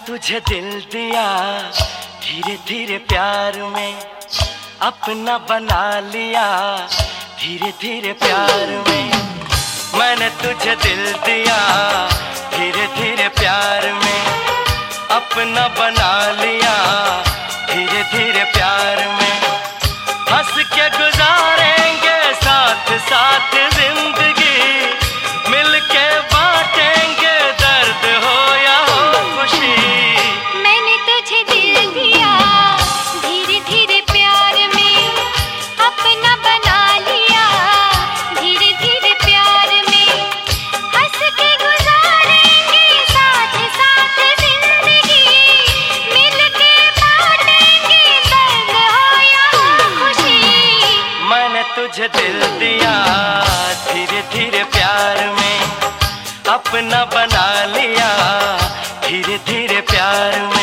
तुझे दिल दिया धीरे धीरे प्यार में, अपना बना लिया धीरे धीरे प्यार में। मैंने तुझे दिल दिया धीरे धीरे प्यार में, अपना बना लिया धीरे धीरे प्यार में। हंस के गुजारेंगे साथ साथ जिंदगी, मिलके बांटेंगे दर्द हो या हो खुशी। मैंने तुझे दिल दिया धीरे धीरे प्यार में, अपना बना लिया धीरे धीरे प्यार में। हंस के गुजारेंगे साथ साथ जिंदगी, मिलके बांटेंगे दर्द हो या हो खुशी। मैंने तुझे दिल दिया धीरे धीरे प्यार में, अपना बना लिया धीरे धीरे प्यार में।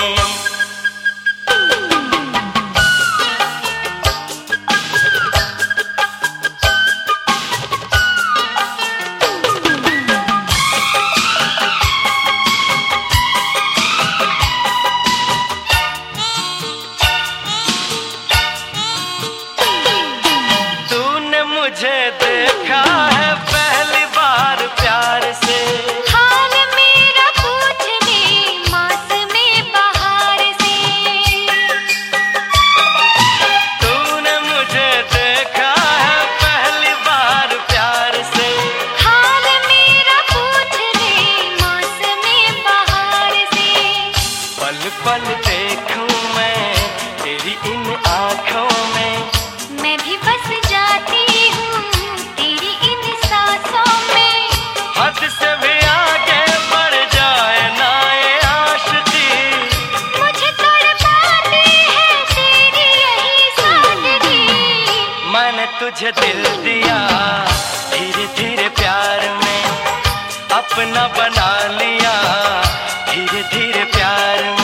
तूने मुझे देखा है पहली बार प्यार से, हाल मेरा पूछने मौसमे बहार से। तूने मुझे देखा है पहली बार प्यार से, हाल मेरा पूछने मौसमे बहार से। पल पल देखूं मैं तेरी इन आँखों में, मैं भी बस जाती हूँ तेरी इन सांसों में। हद से भी आगे बढ़ जाए ना ये आशिकी, मुझे तड़पाती है तेरी यही सादगी। मैंने तुझे दिल दिया धीरे धीरे प्यार में, अपना बना लिया धीरे धीरे प्यार में।